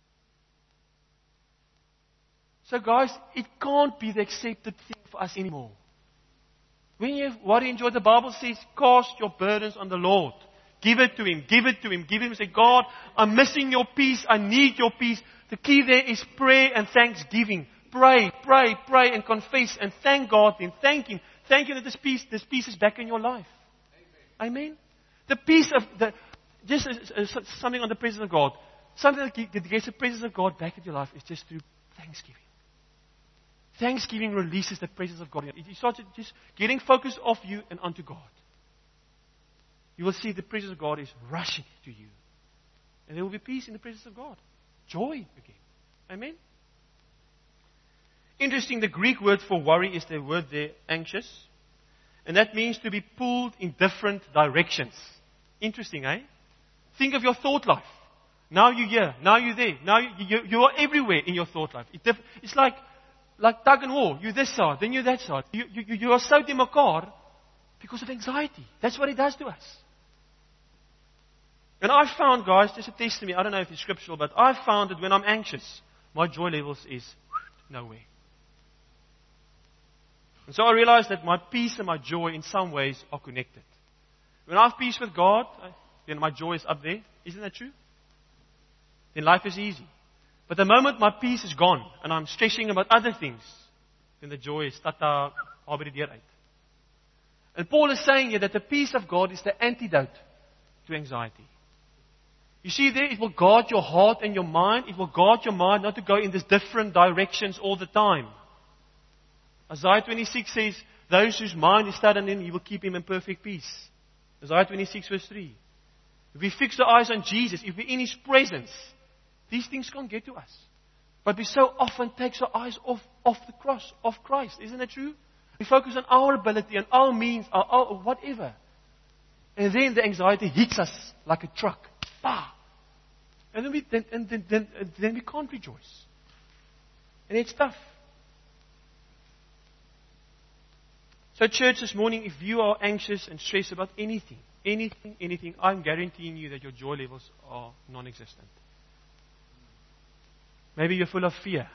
So guys, it can't be the accepted thing for us anymore. When you worry and joy, the Bible says, cast your burdens on the Lord. Give it to Him, give it to Him, give Him. Say, God, I'm missing your peace. I need your peace. The key there is prayer and thanksgiving. Pray, pray, pray and confess and thank God then. Thank Him. Thank Him that this peace is back in your life. Amen. The peace of just something on the presence of God. Something that gets the presence of God back in your life is just through thanksgiving. Thanksgiving releases the presence of God. You start just getting focused off you and onto God. You will see the presence of God is rushing to you. And there will be peace in the presence of God. Joy again. Amen? Interesting, the Greek word for worry is the word there, anxious. And that means to be pulled in different directions. Interesting, eh? Think of your thought life. Now you're here. Now you're there. Now you are everywhere in your thought life. It's like tug and war. You're this side, then you're that side. You are so in mekaar because of anxiety. That's what it does to us. And I found, guys, just a testimony, I don't know if it's scriptural, but I found that when I'm anxious, my joy levels is nowhere. And so I realized that my peace and my joy in some ways are connected. When I have peace with God, then my joy is up there. Isn't that true? Then life is easy. But the moment my peace is gone and I'm stressing about other things, then the joy is tata, by die deur uit. And Paul is saying here that the peace of God is the antidote to anxiety. You see there, it will guard your heart and your mind. It will guard your mind not to go in these different directions all the time. Isaiah 26 says, those whose mind is stayed on Him, He will keep him in perfect peace. Isaiah 26 verse 3. If we fix our eyes on Jesus, if we're in His presence, these things can't get to us. But we so often take our eyes off the cross, of Christ. Isn't that true? We focus on our ability and our means, our whatever. And then the anxiety hits us like a truck. Bah! And then we can't rejoice. And it's tough. So church, this morning, if you are anxious and stressed about anything, I'm guaranteeing you that your joy levels are non-existent. Maybe you're full of fear.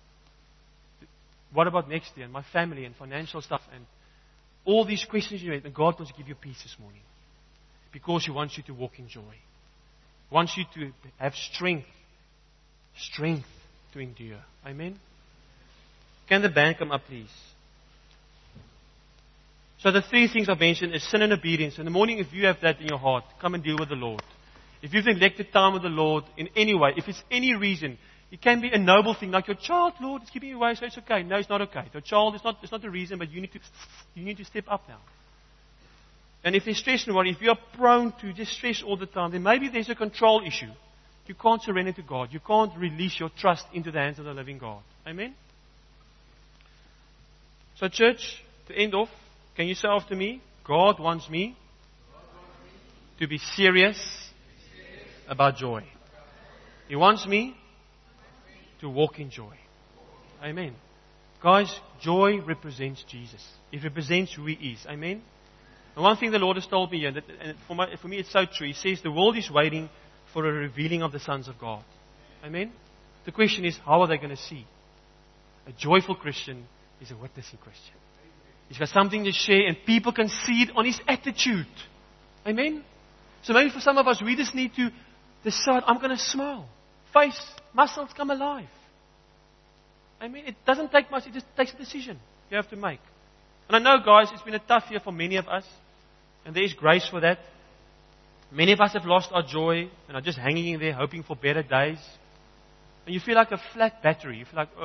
What about next year and my family and financial stuff and all these questions you made? And God wants to give you peace this morning. Because He wants you to walk in joy. He wants you to have strength to endure. Amen? Can the band come up, please? So the three things I've mentioned is sin and obedience. In the morning, if you have that in your heart, come and deal with the Lord. If you've neglected time with the Lord in any way, if it's any reason, it can be a noble thing, like your child, Lord, is keeping you away, so it's okay. No, it's not okay. Your child is not the reason, but you need to step up now. And if there's stress and worry, if you are prone to just stress all the time, then maybe there's a control issue. You can't surrender to God. You can't release your trust into the hands of the living God. Amen? So church, to end off, can you say after me, God wants me to be serious about joy. He wants me to walk in joy. Amen. Guys, joy represents Jesus. It represents who He is. Amen? And one thing the Lord has told me here, and for me it's so true. He says the world is waiting for a revealing of the sons of God. Amen? The question is, how are they going to see? A joyful Christian is a witnessing Christian. He's got something to share and people can see it on his attitude. Amen? So maybe for some of us, we just need to decide, I'm going to smile. Face, muscles come alive. Amen? It doesn't take much, it just takes a decision you have to make. And I know, guys, it's been a tough year for many of us. And there is grace for that. Many of us have lost our joy and are just hanging in there hoping for better days. And you feel like a flat battery. You feel like,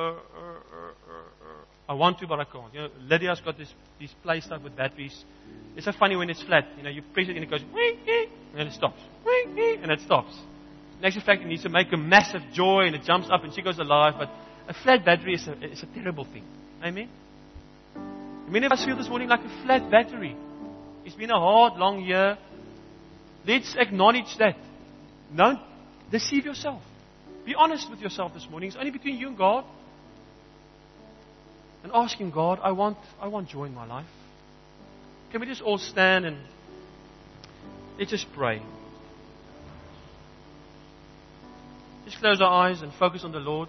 I want to, but I can't. You know, Lydia's got this play stuff with batteries. It's so funny when it's flat. You know, you press it and it goes, and it stops. And it stops. In actual fact, it needs to make a massive joy and it jumps up and she goes alive. But a flat battery is a terrible thing. Amen? Many of us feel this morning like a flat battery. It's been a hard, long year. Let's acknowledge that. Don't deceive yourself. Be honest with yourself this morning. It's only between you and God. And ask Him, God, I want joy in my life. Can we just all stand and let's just pray. Just close our eyes and focus on the Lord.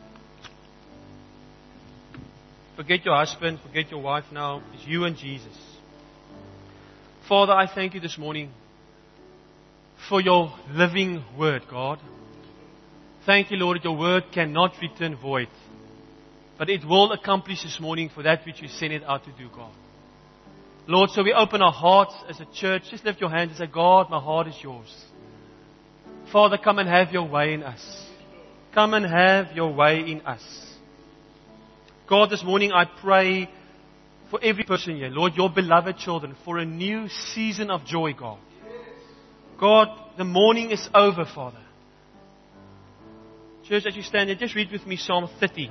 Forget your husband, forget your wife now. It's you and Jesus. Father, I thank you this morning for your living word, God. Thank you, Lord, that your word cannot return void. But it will accomplish this morning for that which you sent it out to do, God. Lord, so we open our hearts as a church. Just lift your hands and say, God, my heart is yours. Father, come and have your way in us. Come and have your way in us. God, this morning I pray for every person here, Lord, your beloved children, for a new season of joy, God. God, the morning is over, Father. Church, as you stand here, just read with me Psalm 30.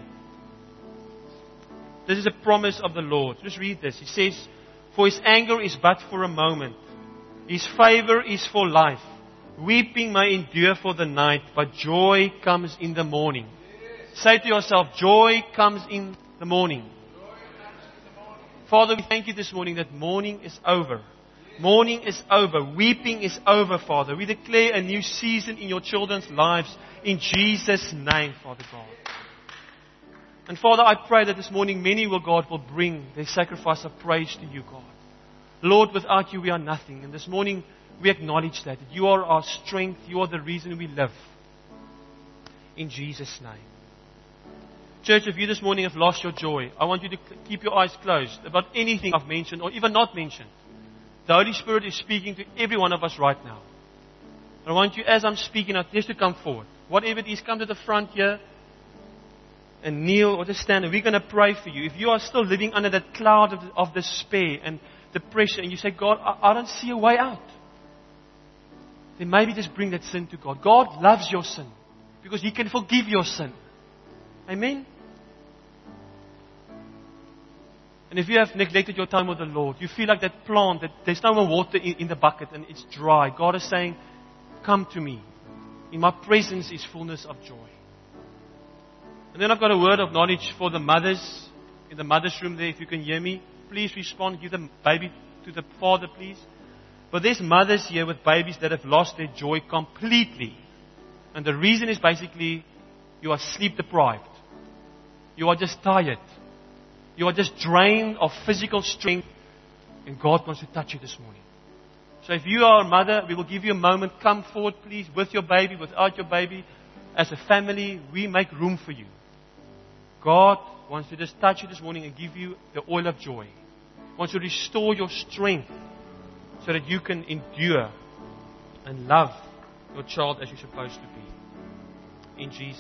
This is a promise of the Lord. Just read this. He says, for His anger is but for a moment. His favor is for life. Weeping may endure for the night, but joy comes in the morning. Say to yourself, joy comes in the morning. Father, we thank you this morning that morning is over. Morning is over. Weeping is over, Father. We declare a new season in your children's lives in Jesus' name, Father God. And Father, I pray that this morning many, God, will bring their sacrifice of praise to you, God. Lord, without you we are nothing. And this morning we acknowledge that you are our strength. You are the reason we live. In Jesus' name. Church, if you this morning have lost your joy, I want you to keep your eyes closed about anything I've mentioned or even not mentioned. The Holy Spirit is speaking to every one of us right now. I want you, as I'm speaking, just to come forward. Whatever it is, come to the front here and kneel or just stand. And we're going to pray for you. If you are still living under that cloud of despair and depression and you say, God, I don't see a way out, then maybe just bring that sin to God. God loves your sin because He can forgive your sin. Amen? And if you have neglected your time with the Lord, you feel like that plant, that there's no more water in the bucket and it's dry. God is saying, come to me. In my presence is fullness of joy. And then I've got a word of knowledge for the mothers in the mother's room there. If you can hear me, please respond. Give the baby to the father, please. But there's mothers here with babies that have lost their joy completely. And the reason is basically you are sleep deprived. You are just tired. You are just drained of physical strength. And God wants to touch you this morning. So if you are a mother, we will give you a moment. Come forward, please, with your baby, without your baby. As a family, we make room for you. God wants to just touch you this morning and give you the oil of joy. He wants to restore your strength so that you can endure and love your child as you're supposed to be. In Jesus'